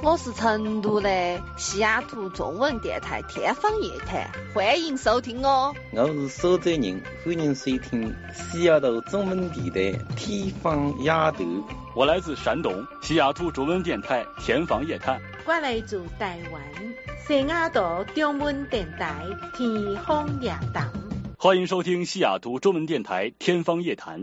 我是成都的西雅图中文电台天方夜谭，欢迎收听哦。 我是苏州人，欢迎收听西雅图中文电台天方夜谭。 我来自山东西雅图中文电台天方夜谭。 我来自台湾西雅图中文电台天方夜谭。 欢迎收听西雅图中文电台天方夜谭。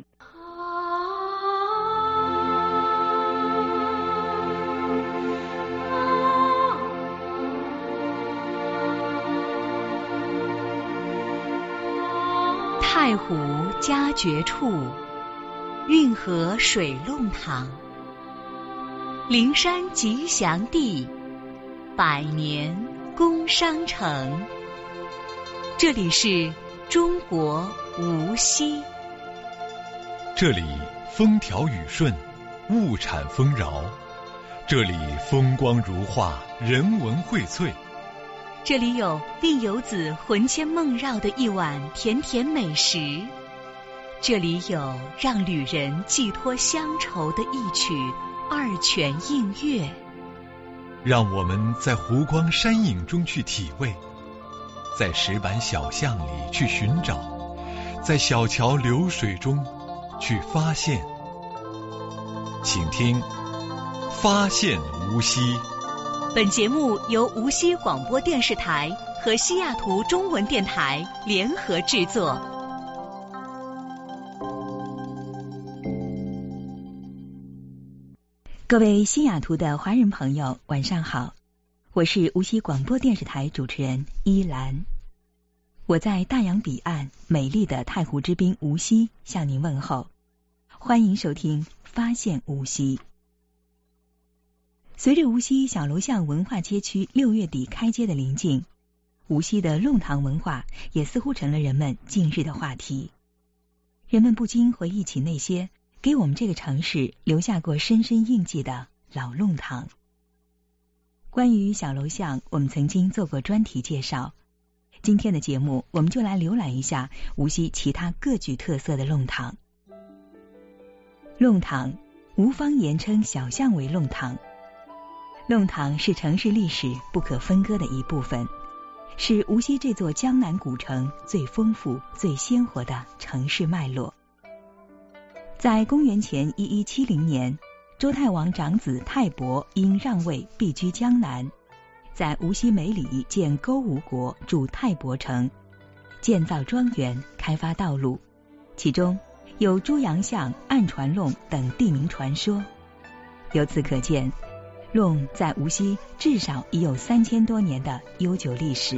太湖佳绝处，运河水弄堂，灵山吉祥地，百年工商城。这里是中国无锡。 这里风调雨顺，物产丰饶。这里风光如画，人文荟萃。 这里有令游子魂牵梦绕的一碗甜甜美食，这里有让旅人寄托乡愁的一曲二泉映月。 让我们在湖光山影中去体味，在石板小巷里去寻找，在小桥流水中去发现。请听发现无锡。 本节目由无锡广播电视台和西雅图中文电台联合制作。各位西雅图的华人朋友，晚上好，我是无锡广播电视台主持人依兰。我在大洋彼岸美丽的太湖之滨无锡向您问候，欢迎收听发现无锡。随着无锡小楼巷文化街区6月底开街的临近，无锡的弄堂文化也似乎成了人们近日的话题。人们不禁回忆起那些给我们这个城市留下过深深印记的老弄堂。关于小楼巷，我们曾经做过专题介绍。今天的节目，我们就来浏览一下无锡其他各具特色的弄堂。弄堂，吴方言称小巷为弄堂。弄堂是城市历史不可分割的一部分，是无锡这座江南古城最丰富、最鲜活的城市脉络。在公元前1170年，周太王长子太伯因让位避居江南，在无锡梅里建勾吴国，筑太伯城，建造庄园，开发道路，其中有猪羊巷、暗船弄等地名传说。由此可见，弄在无锡至少已有3000多年的悠久历史。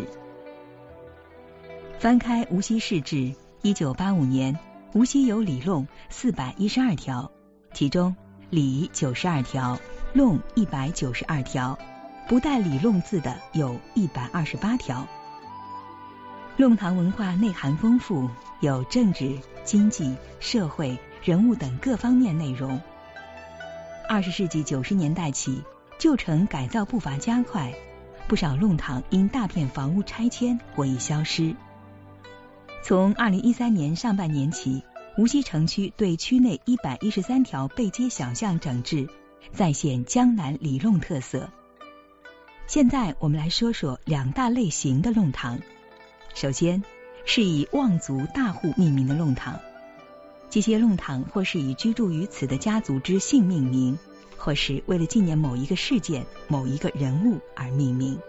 翻开无锡市志，1985年，无锡有里弄412条，其中里92条，弄192条，不带里弄字的有128条。弄堂文化内涵丰富，有政治、经济、社会、人物等各方面内容。20世纪90年代起，旧城改造步伐加快，不少弄堂因大片房屋拆迁或已消失。从2013年上半年起，无锡城区对区内113条背街小巷整治，再现江南里弄特色。现在我们来说说2大类型的弄堂。首先是以望族大户命名的弄堂，这些弄堂或是以居住于此的家族之姓命名，或是为了纪念某一个事件、某一个人物而命名。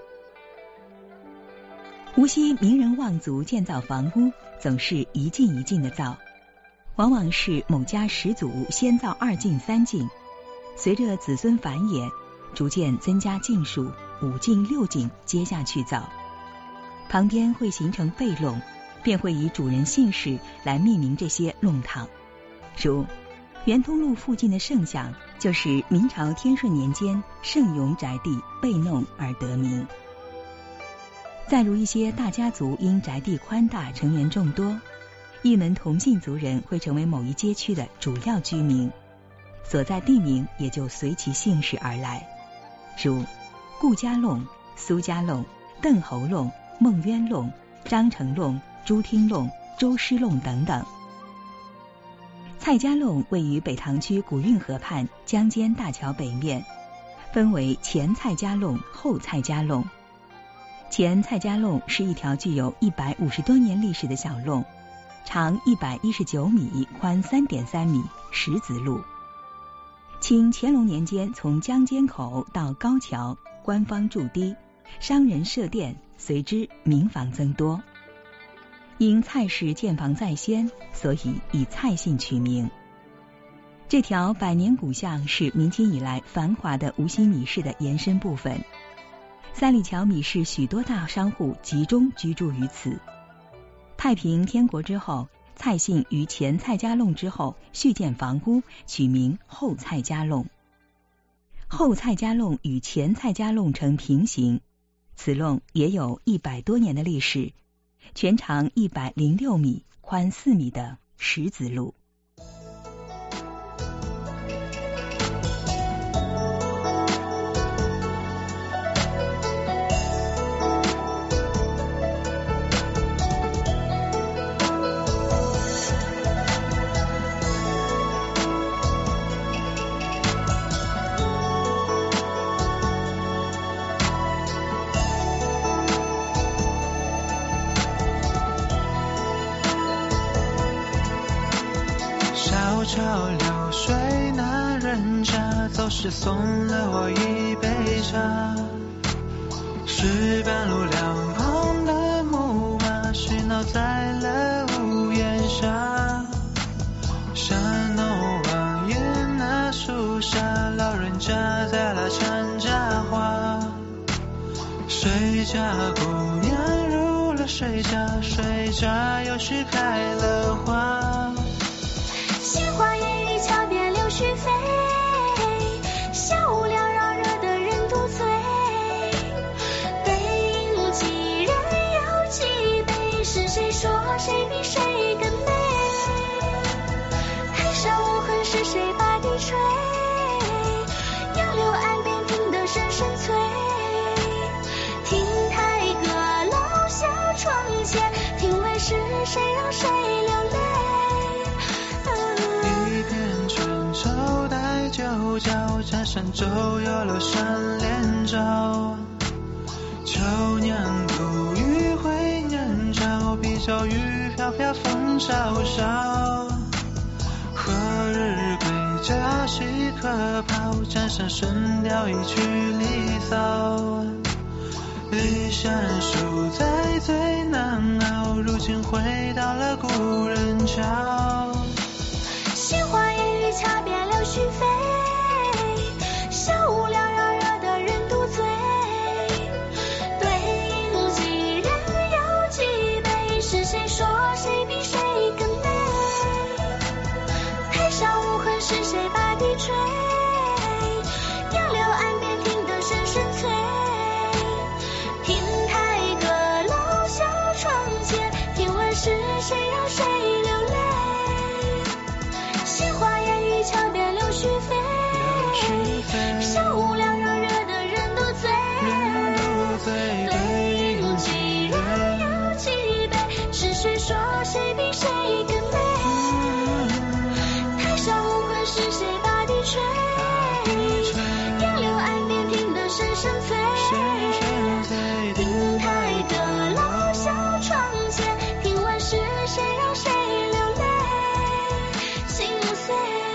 无锡名人望族建造房屋总是一进一进的造，往往是某家始祖先造2进3进，随着子孙繁衍，逐渐增加进数，5进6进接下去造。旁边会形成背弄，便会以主人姓氏来命名这些弄堂。如圆通路附近的圣巷，就是明朝天顺年间圣容宅地被弄而得名。再如一些大家族因宅地宽大，成员众多，一门同姓族人会成为某一街区的主要居民，所在地名也就随其姓氏而来，如顾家弄、苏家弄、邓侯弄、孟渊弄、张成弄、朱厅弄、周师弄等等。蔡家弄位于北塘区古运河畔江间大桥北面， 分为前蔡家弄、后蔡家弄。前蔡家弄是一条具有150多年历史的小弄，长119米，宽3.3米，石子路。清乾隆年间，从江间口到高桥，官方筑堤，商人设店，随之民房增多。因蔡氏建房在先，所以以蔡姓取名。这条百年古巷是明清以来繁华的无锡米市的延伸部分。三里桥米市许多大商户集中居住于此。太平天国之后，蔡姓于前蔡家弄之后续建房屋，取名后蔡家弄。后蔡家弄与前蔡家弄呈平行，此弄也有100多年的历史，全长106米，宽4米的石子路。 小流水那人家，总是送了我一杯茶。石板路两旁的木马，喧闹在了屋檐下。山东望眼那树下，老人家在那缠家话。谁家姑娘入了谁家，谁家又是开了花。 杏花烟雨桥边柳絮飞，小屋缭绕惹得人独醉。对饮几人有几杯，是谁说谁比谁更美？台上无痕是谁把笛吹？杨柳岸边听得声声催。听台阁楼小窗前，听闻是谁让谁流泪？九角沾山周游楼山连照，秋娘独雨回年朝，比照雨飘飘风萧萧。何日归家西客袍，沾山神雕一曲离骚。离山树在最难熬，如今回到了故人桥。杏花烟雨桥边柳絮飞，小屋缭绕惹得人独醉。对饮几人有几杯，是谁说谁比谁更美？台上无痕是谁把笛吹？杨柳岸边听得声声催。听台阁楼小窗前，听闻是谁让谁流泪？杏花烟雨桥边柳絮飞，小屋缭绕惹得人独醉。对饮几人有几杯，是谁说谁比谁更美？台上无痕是谁把笛吹？杨柳岸边听得声声催。听台阁楼小窗前，听闻是谁让谁流泪？心碎。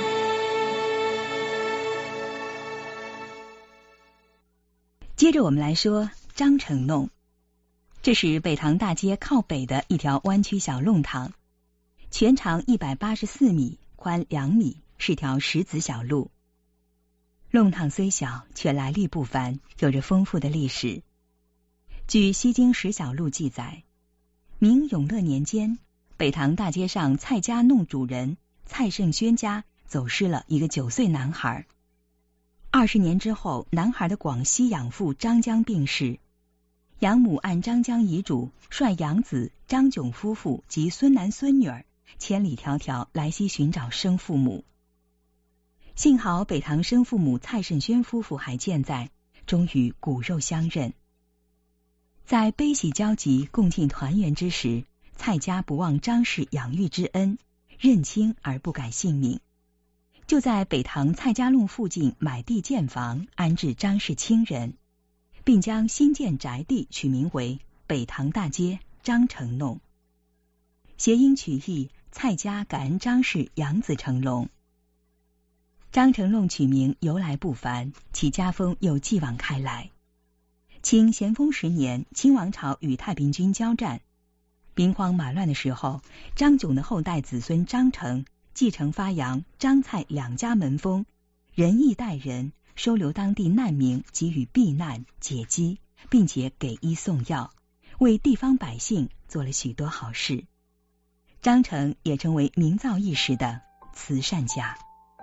接着我们来说张城弄，这是北塘大街靠北的一条弯曲小弄堂，全长184米，宽2米，是条石子小路。弄堂虽小，却来历不凡，有着丰富的历史。据西京石小路记载，明永乐年间，北塘大街上蔡家弄主人蔡胜轩家走失了一个9岁男孩。20年之后，男孩的广西养父张江病逝，养母按张江遗嘱，率养子张炯夫妇及孙男孙女儿千里迢迢来西寻找生父母。幸好北塘生父母蔡胜轩夫妇还健在，终于骨肉相认。在悲喜交集、共庆团圆之时，蔡家不忘张氏养育之恩，认亲而不改性命。 就在北塘蔡家弄附近买地建房，安置张氏亲人，并将新建宅地取名为北塘大街张成弄，谐音取义，蔡家感恩张氏养子成龙。张成弄取名由来不凡，其家风又继往开来。清咸丰10年，清王朝与太平军交战，兵荒马乱的时候，张炯的后代子孙张成继承发扬张蔡两家门风，仁义待人，收留当地难民，给予避难解饥，并且给医送药，为地方百姓做了许多好事。张成也成为名噪一时的慈善家。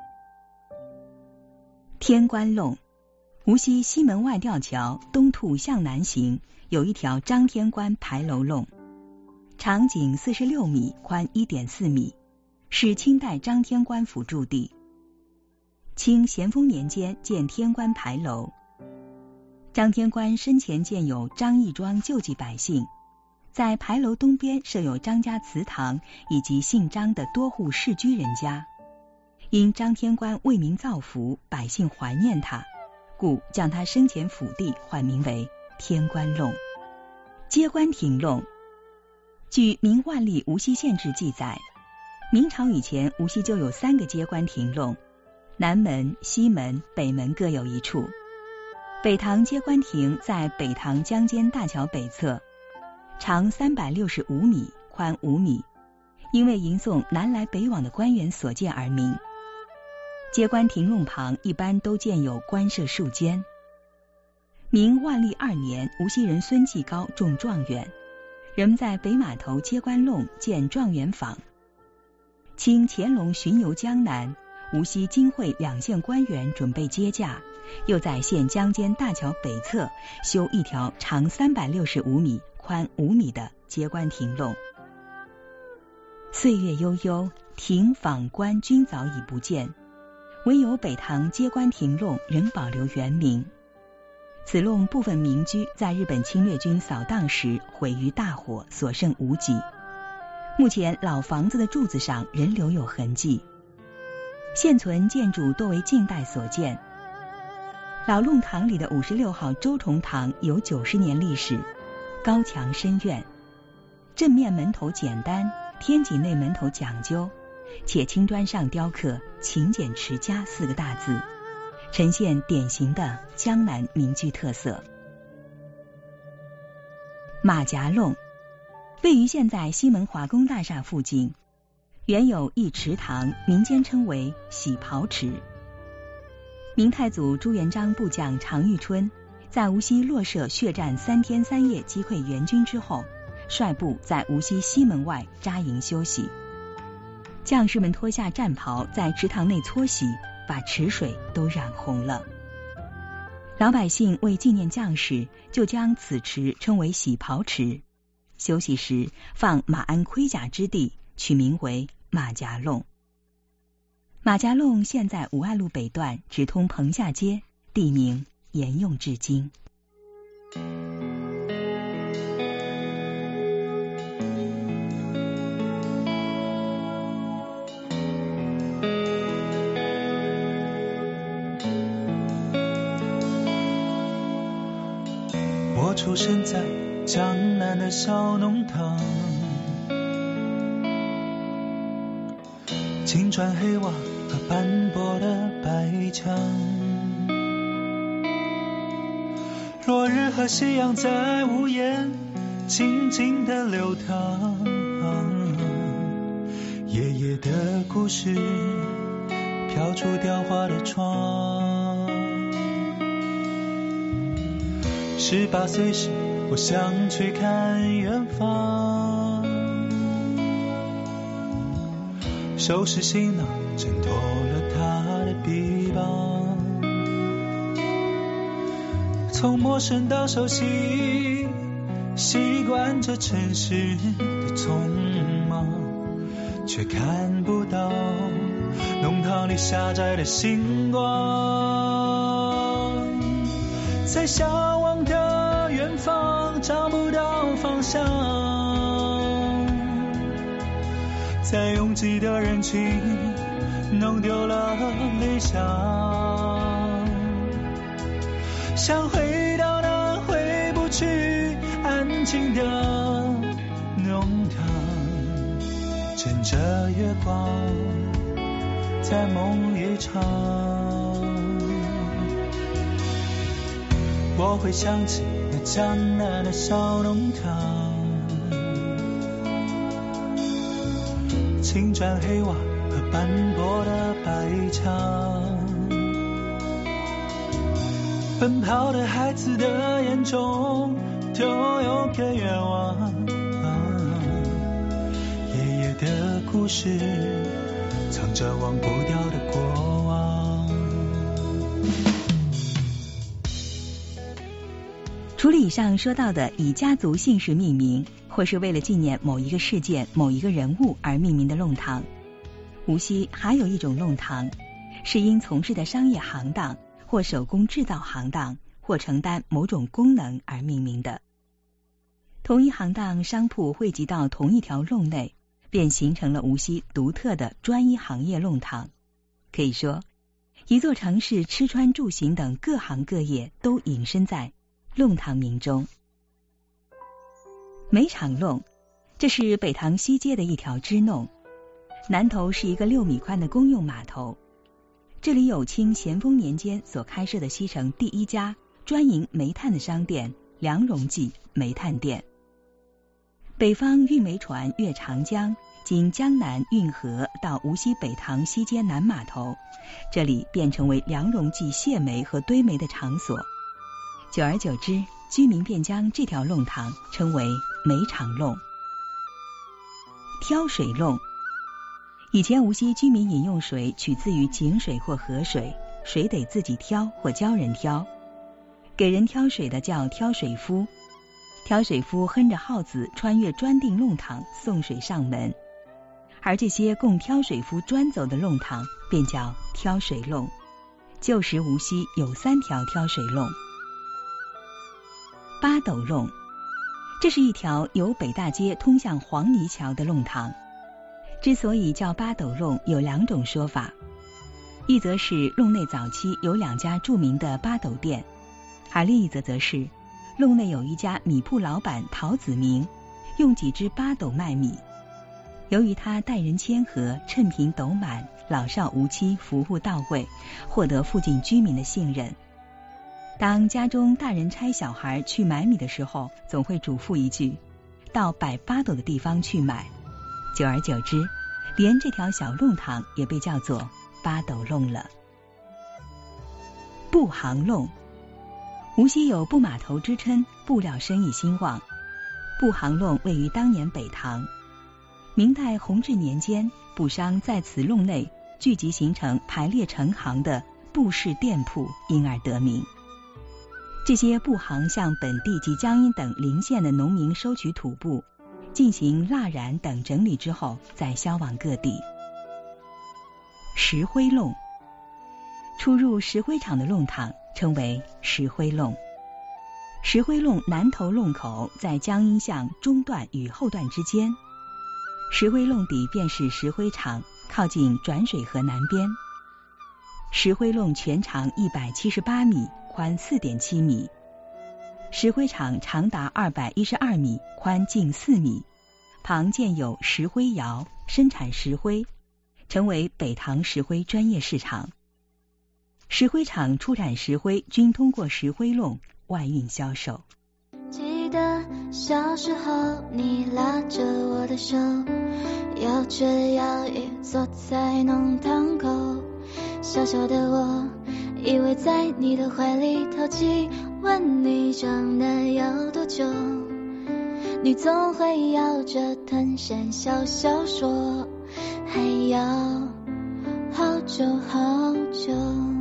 天官弄，无锡西门外吊桥东兔向南行，有一条张天官牌楼弄，长颈46米，宽1.4米，是清代张天官府驻地。清咸丰年间建天官牌楼。张天官生前建有张义庄救济百姓，在牌楼东边设有张家祠堂以及姓张的多户世居人家。因张天官为民造福，百姓怀念他，故将他生前府地换名为天官弄。接官亭弄，据《明万历无锡县志》记载，明朝以前无锡就有3个接官亭弄，南门、西门、北门各有一处。北塘接官亭在北塘江间大桥北侧，长365米，宽5米，因为迎送南来北往的官员所建而名。接官亭弄旁一般都建有官舍数间。明万历2年，无锡人孙继高中状元，人们在北码头接官弄建状元坊。清乾隆巡游江南，无锡金会2县官员准备接驾，又在县江间大桥北侧修一条长365米、宽5米的接官亭弄。岁月悠悠，亭坊官均早已不见，唯有北塘接官亭弄仍保留原名。此弄部分民居在日本侵略军扫荡时毁于大火，所剩无几。目前老房子的柱子上仍留有痕迹。现存建筑多为近代所建。老弄堂里的56号周崇堂有90年历史，高墙深院，正面门头简单，天井内门头讲究，且青砖上雕刻勤俭持家4个大字，呈现典型的江南民居特色。马夹弄位于现在西门华工大厦附近，原有一池塘，民间称为洗袍池。明太祖朱元璋部将常遇春在无锡落设血战3天3夜击溃元军之后，率部在无锡西门外扎营休息。将士们脱下战袍，在池塘内搓洗，把池水都染红了。老百姓为纪念将士，就将此池称为洗袍池。休息时放马鞍盔甲之地，取名为马夹弄。马夹弄现在武安路北段，直通棚下街，地名沿用至今。 我出生在江南的小弄堂，青砖黑瓦和斑驳的白墙，落日和夕阳在屋檐静静地流淌，爷爷的故事飘出雕花的窗。18岁时我想去看远方，收拾行囊挣脱了他的臂膀，从陌生到熟悉，习惯这城市的匆忙，却看不到弄堂里狭窄的星光，在向往的远方找不到方向，在拥挤的人群弄丢了理想，想回到那回不去安静的弄堂，趁着月光在梦一场。我会想起那江南的小弄堂，青砖黑瓦和斑驳的白墙，奔跑的孩子的眼中都有个愿望，爷爷的故事藏着忘不掉的过往。 除了以上说到的以家族姓氏命名，或是为了纪念某一个事件、某一个人物而命名的弄堂，无锡还有一种弄堂，是因从事的商业行当或手工制造行当或承担某种功能而命名的。同一行当商铺汇集到同一条弄内，便形成了无锡独特的专一行业弄堂。可以说，一座城市吃穿住行等各行各业都隐身在弄堂名中。煤场弄，这是北塘西街的一条支弄，南头是一个6米宽的公用码头，这里有清咸丰年间所开设的西城第一家专营煤炭的商店梁荣记煤炭店。北方运煤船越长江，经江南运河到无锡北塘西街南码头，这里便成为梁荣记卸煤和堆煤的场所。久而久之，居民便将这条弄堂称为煤场弄。挑水弄，以前无锡居民饮用水取自于井水或河水，水得自己挑或教人挑，给人挑水的叫挑水夫，挑水夫哼着号子穿越专定弄堂送水上门，而这些供挑水夫专走的弄堂便叫挑水弄。旧时无锡有3条挑水弄。八斗弄，这是一条由北大街通向黄泥桥的弄堂。之所以叫八斗弄有2种说法，一则是弄内早期有2家著名的八斗店，而另一则是弄内有一家米铺老板陶子明用几只八斗卖米，由于他待人谦和，称评斗满，老少无欺，服务到位，获得附近居民的信任。当家中大人差小孩去买米的时候，总会嘱咐一句，到摆八斗的地方去买。久而久之，连这条小弄堂也被叫做八斗弄了。布行弄，无锡有布码头之称，布料生意兴旺。布行弄位于当年北塘，明代弘治年间，布商在此弄内聚集形成排列成行的布市店铺，因而得名。这些布行向本地及江阴等邻县的农民收取土布，进行蜡染等整理之后，再销往各地。石灰弄，出入石灰厂的弄堂称为石灰弄。石灰弄南头弄口在江阴巷中段与后段之间，石灰弄底便是石灰厂，靠近转水河南边。石灰弄全长178米，宽4.7米，石灰厂长达212米，宽近4米，旁建有石灰窑，生产石灰，成为北塘石灰专业市场。石灰厂出产石灰均通过石灰弄外运销售。 记得小时候你拉着我的手，摇着摇椅坐在弄堂口，小小的我以为在你的怀里淘气，问你长大要多久，你总会摇着藤扇笑笑说还要好久好久。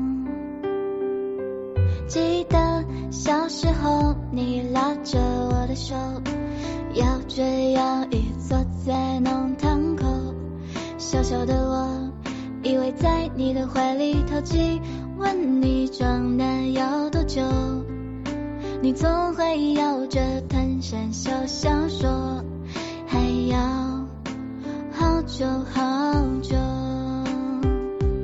记得小时候你拉着我的手，摇着摇椅坐在弄堂口，小小的我以为在你的怀里淘气，问你长大要多久，你总会摇着藤扇笑笑说还要好久好久。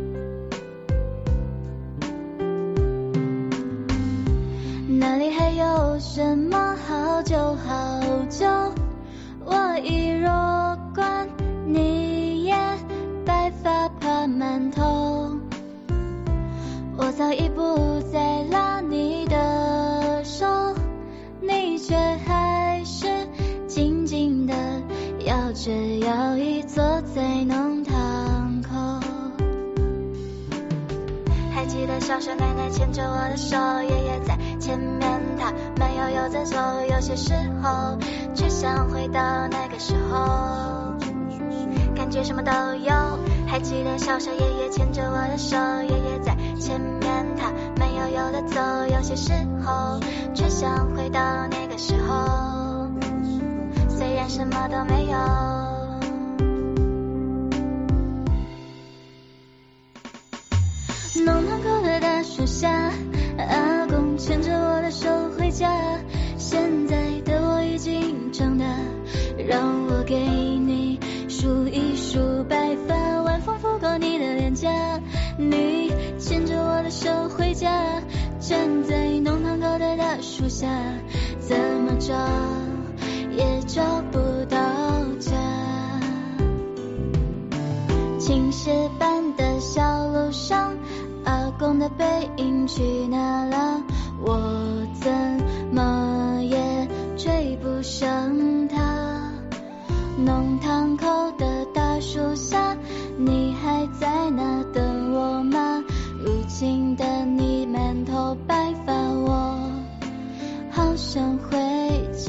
有什么好久好久，我已弱冠，你也白发爬满头。我早已不再拉你的手，你却还是静静的摇着摇椅坐在弄堂口。还记得小时候奶奶牵着我的手，爷爷在前面，他没有游在走，有些时候只想回到那个时候，感觉什么都有。还记得小时候爷爷牵着我的手，爷爷在前面，他没有游的走，有些时候只想回到那个时候，虽然什么都没有。弄堂口的大树下，阿公牵着我的手回家，现在的我已经长大，让我给你数一数白发，晚风拂过你的脸颊，你牵着我的手回家，站在弄堂口的大树下，怎么找也找不到家。青石板的小路上，阿公的背影去哪了？我怎么也追不上他。弄堂口的大树下，你还在那等我吗？如今的你满头白发，我好想回家。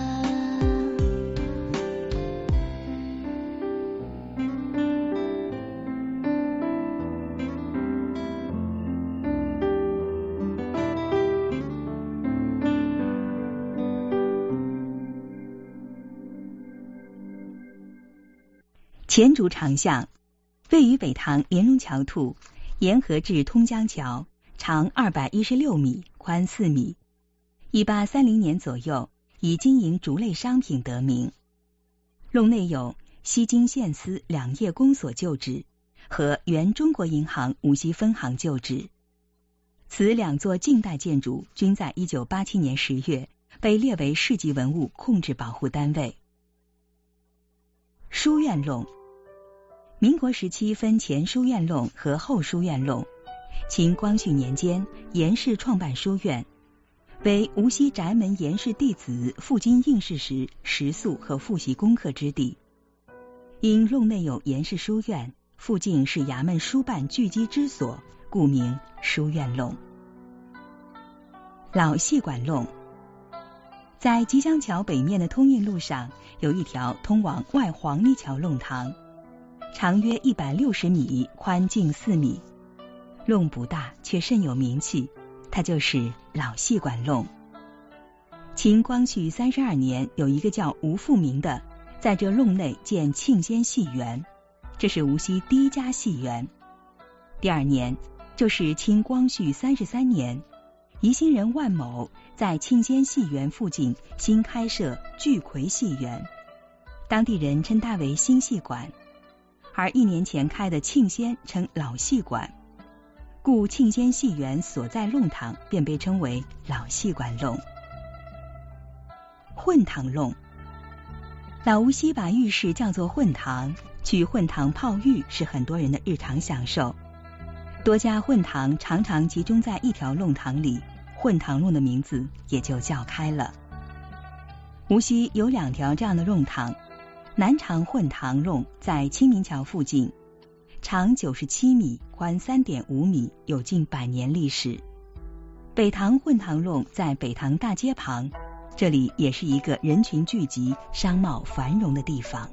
前竹长巷位于北塘莲蓉桥兔沿河至通江桥，长216米，宽4米。1830年左右以经营竹类商品得名。弄内有西京县司两业公所旧址和原中国银行无锡分行旧址。此两座近代建筑均在1987年10月被列为市级文物控制保护单位。书院弄，民国时期分前书院弄和后书院弄。清光绪年间，严氏创办书院，为无锡宅门严氏弟子赴京应试时食宿和复习功课之地。因弄内有严氏书院，附近是衙门书办聚集之所，故名书院弄。老戏馆弄，在吉祥桥北面的通运路上，有一条通往外黄泥桥弄堂，长约160米，宽近4米。弄不大，却甚有名气，它就是老戏馆弄。清光绪32年，有一个叫吴富明的，在这弄内建庆仙戏园，这是无锡第一家戏园。第二年，就是清光绪33年，宜兴人万某在庆仙戏园附近新开设聚魁戏园，当地人称它为新戏馆，而1年前开的庆仙称老戏馆，故庆仙戏园所在弄堂便被称为老戏馆弄。混堂弄，老无锡把浴室叫做混堂，去混堂泡浴是很多人的日常享受。多家混堂常常集中在一条弄堂里，混堂弄的名字也就叫开了。无锡有2条这样的弄堂，南长混堂弄在清明桥附近，长97米，宽3.5米，有近100年历史。北塘混堂弄在北塘大街旁，这里也是一个人群聚集、商贸繁荣的地方。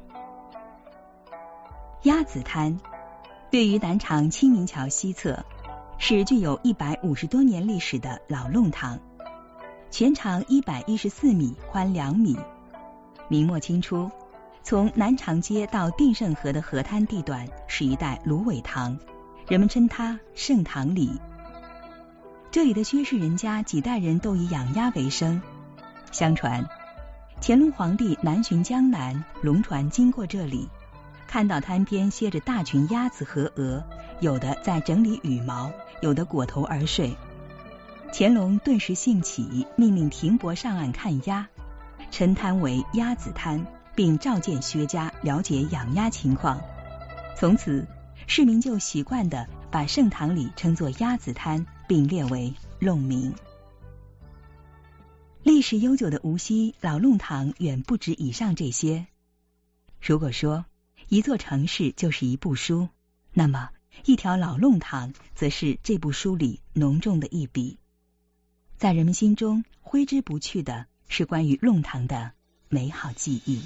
鸭子滩位于南长清明桥西侧，是具有150多年历史的老弄堂，全长114米，宽2米。明末清初，从南长街到定胜河的河滩地段是一带芦苇塘，人们称它盛塘里。这里的薛氏人家几代人都以养鸭为生。相传乾隆皇帝南巡江南，龙船经过这里，看到滩边歇着大群鸭子和鹅，有的在整理羽毛，有的裹头而睡。 乾隆顿时兴起，命令停泊上岸看鸭，称滩为鸭子滩，并召见薛家了解养鸭情况。从此市民就习惯地把盛堂里称作鸭子滩，并列为弄名。历史悠久的无锡老弄堂远不止以上这些。如果说一座城市就是一部书，那么一条老弄堂则是这部书里浓重的一笔。在人们心中挥之不去的是关于弄堂的美好记忆。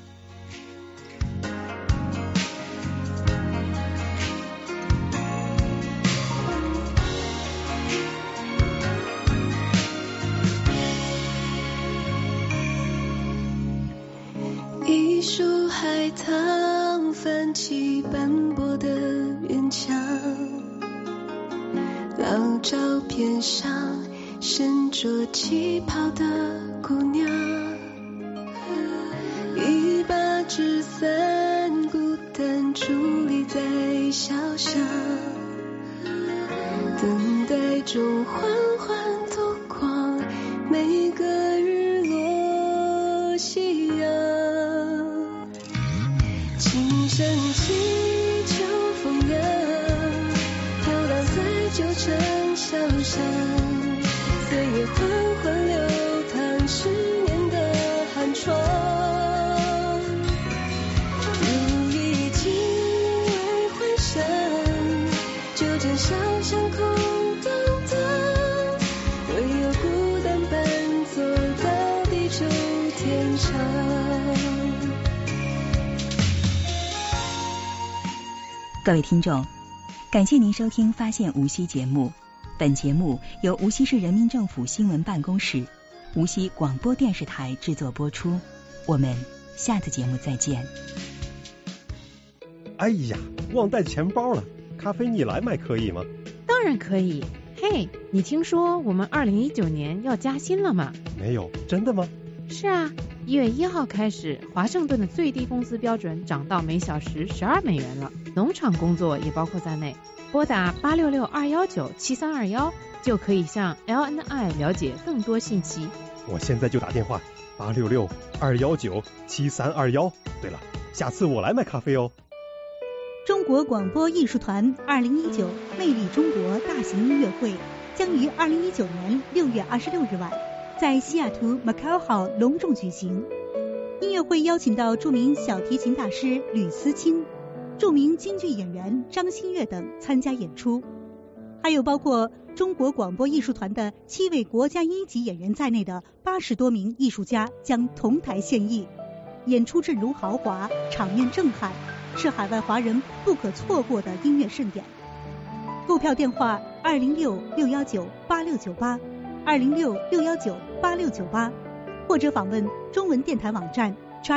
一束海棠泛起斑驳的院墙，老照片上身着旗袍的姑娘，一把纸伞孤单伫立在小巷，等待中缓缓度过每个日落夕阳。轻声起秋风凉，飘荡在旧城小巷，岁月缓缓流淌10年的寒窗，如一经未回响，就见小巷空荡荡，唯有孤单伴走到地久天长。 各位听众，感谢您收听发现无锡节目。本节目由无锡市人民政府新闻办公室、无锡广播电视台制作播出。我们下次节目再见。 哎呀，忘带钱包了，咖啡你来买可以吗？ 当然可以。嘿，你听说我们2019年要加薪了吗？ 没有，真的吗？ 是啊，1月1号开始，华盛顿的最低工资标准涨到每小时12美元了，农场工作也包括在内。拨打866-219-7321就可以向 LNI 了解更多信息。 我现在就打电话866-219-7321。对了，下次我来买咖啡哦。 中国广播艺术团2019魅力中国大型音乐会将于2019年6月26日晚在西雅图 Macau Hall 隆重举行。音乐会邀请到著名小提琴大师吕思清、著名京剧演员张馨月等参加演出，还有包括中国广播艺术团的7位国家一级演员在内的80多名艺术家将同台献艺，演出阵容豪华，场面震撼，是海外华人不可错过的音乐盛典。购票电话206-619-8698 206-619-8698，或者访问中文电台网站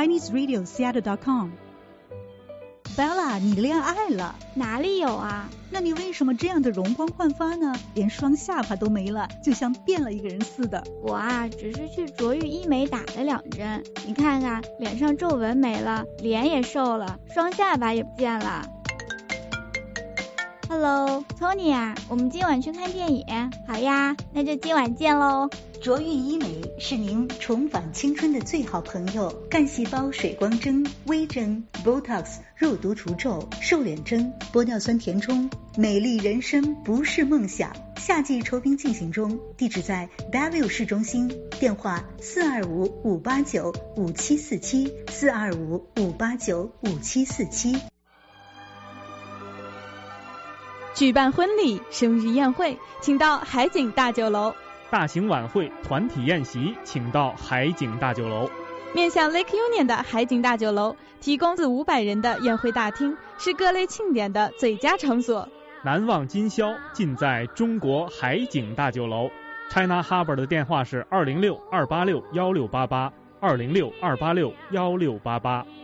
ChineseRadioSeattle.com。Bella， 你恋爱了？ 哪里有啊？ 那你为什么这样的容光焕发呢？连双下巴都没了，就像变了一个人似的。 我啊，只是去卓越医美打了2针。你看看，脸上皱纹没了，脸也瘦了，双下巴也不见了。Hello， Tony 啊，我们今晚去看电影。好呀，那就今晚见喽。 卓越医美是您重返青春的最好朋友，干细胞水光针、微针、Botox 肉毒除皱、瘦脸针、玻尿酸填充，美丽人生不是梦想。夏季酬宾进行中，地址在 Bellevue 市中心，电话425-589-5747 425-589-5747。 举办婚礼、生日宴会，请到海景大酒楼。 大型晚会、团体宴席，请到海景大酒楼。 面向 Lake Union 的海景大酒楼，提供400-500人的宴会大厅，是各类庆典的最佳场所。 难忘今宵，尽在中国海景大酒楼。China Harbor 的电话是206-286-1688 206-286-1688。